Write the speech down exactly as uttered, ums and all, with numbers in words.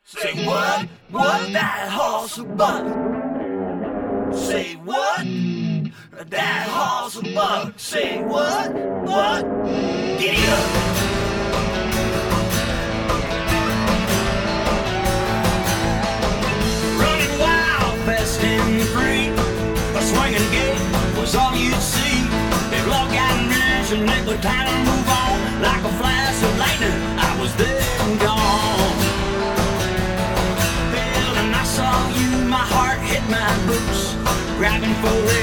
Say what? What? That horse a buck. Say what? That horse a buck. Say what? What? Giddy up. Running wild, fast and free. A swinging gate was all you'd see. If luck hadn't risen, it was time to move on. Like a flash of lightning, I was there and gone. Bill, and I saw you, my heart hit my boots. Grabbing for it.